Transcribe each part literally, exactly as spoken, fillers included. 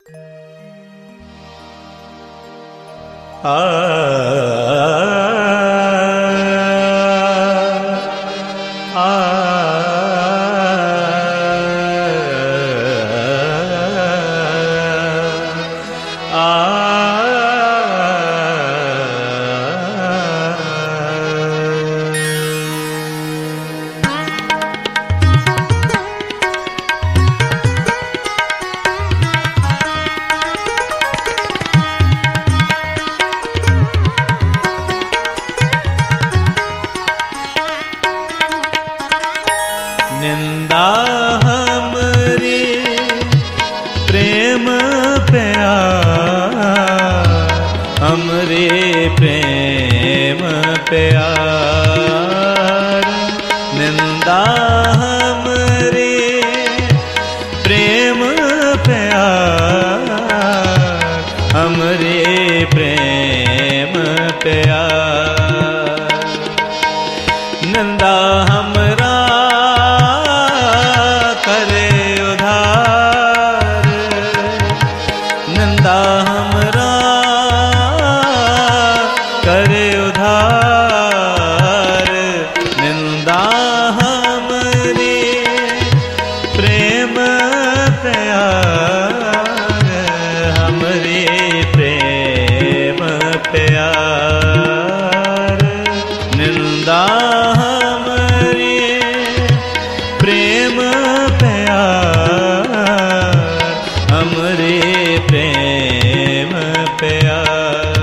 आ निंदा हमरे प्रेम प्यार, हमरे प्रेम प्यार। निंदा हमरे प्रेम प्यार, हमरे प्रेम प्यार। निंदा हमरा करे उधार, निंदा हमरा करे उधार। निंदा हमरे प्रेम प्यार, हमरे प्रेम प्यार। निंदा हमरे प्रेम प्यार, हमरे प्रेम प्यार।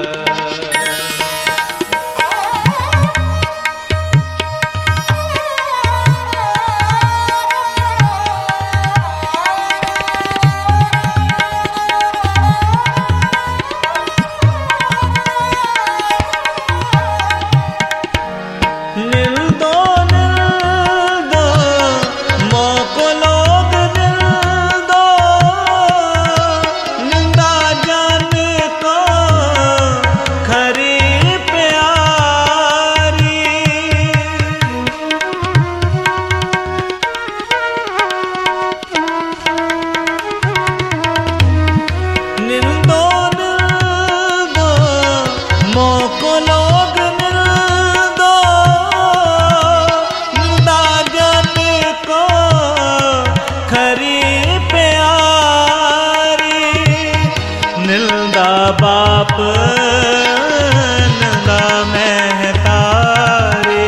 निंदो निंदो मोको लोग निंदो, निंदा जान को खरी प्यारी। निंदो निंदो मोको लोग निंदो, निंदा जान को खरी प्यारी। निंदा बाप निंदा महतारी,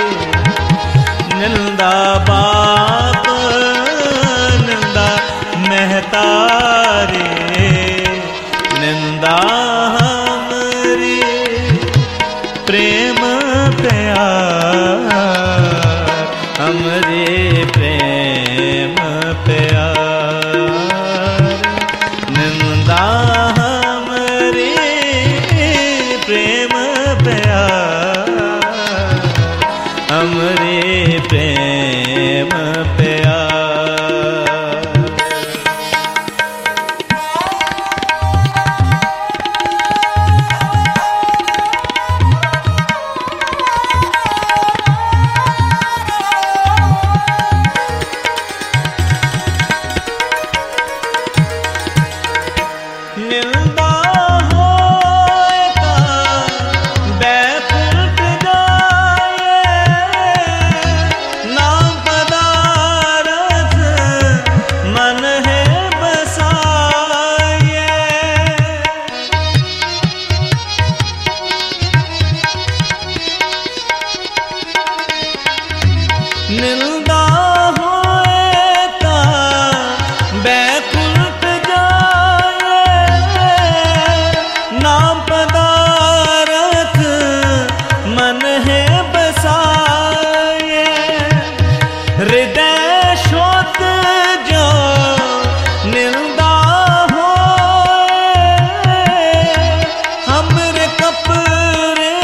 निंदा बाप निंदा महतारी। निंदा हमरे प्रेम प्यार, हमरे प्रेम प्यार। निंदा हमरे प्रेम प्यार, हमरे प्रेम प्यार। निंदा होए ता बैकुंठ जाए, नाम पदारथ मन है बसाए। निंदा होए ता बैकुंठ नाम पदारथ मन है बसाए। हृदय शोध जो निंदा होए, हमरे कपरे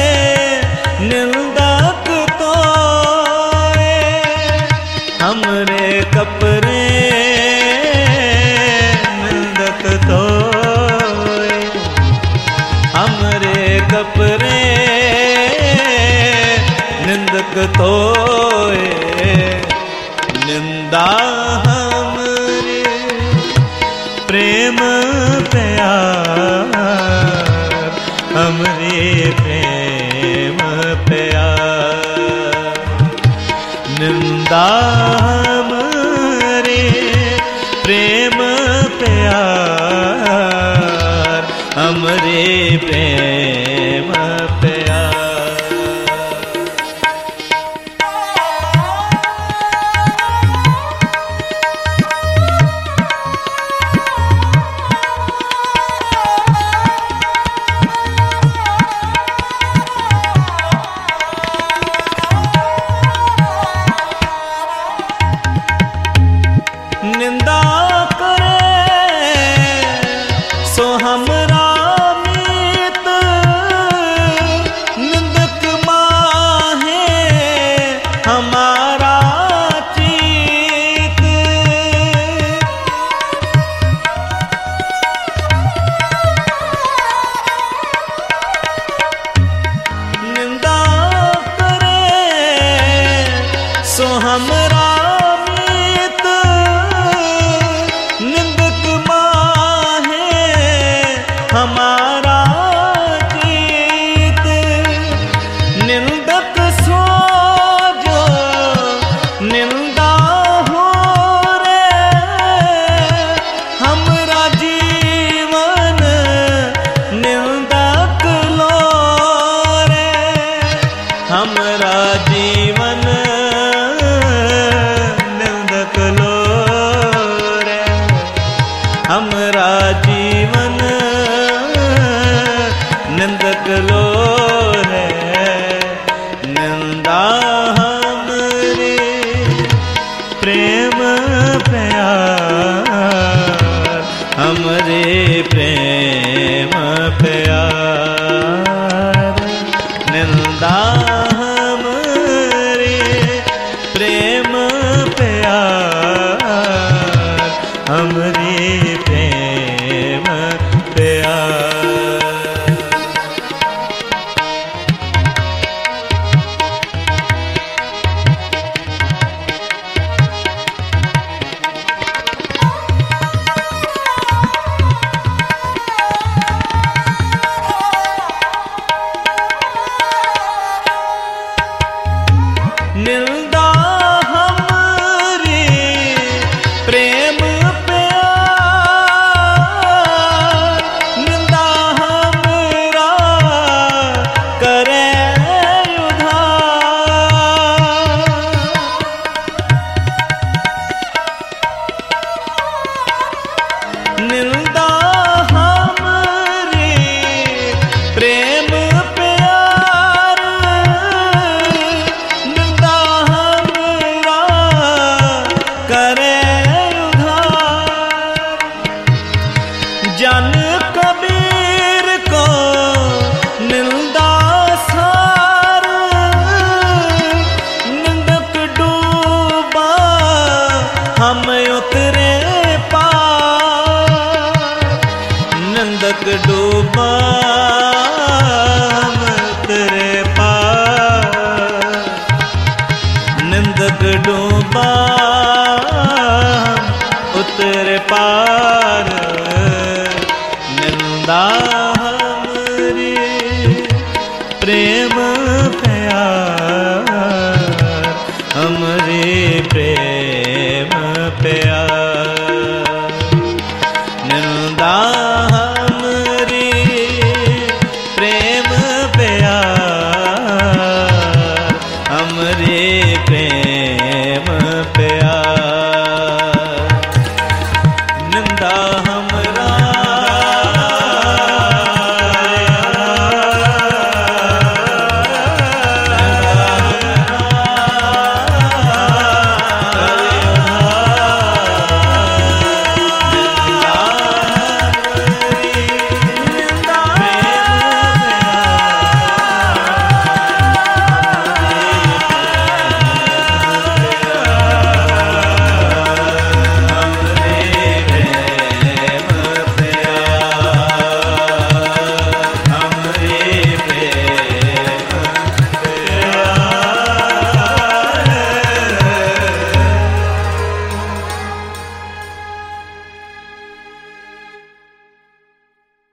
निंदक तोए। हमरे कपरे निंदक तोए, हमरे कपरे निंदक तोए। निंदा हमरे प्रेम प्यार हमरे प्रेम प्यार निंदा हमरे प्रेम प्यार हमरे प्रेम प्यार निंदा करे सो हमरा मीत निंदक माहे हमारा चीत निंदा करे सो हमरा हमारा जीत निंदक सो जो निंदा हो रे हमरा जीवन निंदक लो रे हमरा जीवन निंदक लो रे हमरा जीवन निंदक लो रे निंदा हमरे प्रेम प्यार हमरे प्रेम प्यार निंदा हमरे प्रेम प्यार हमरे प्रेम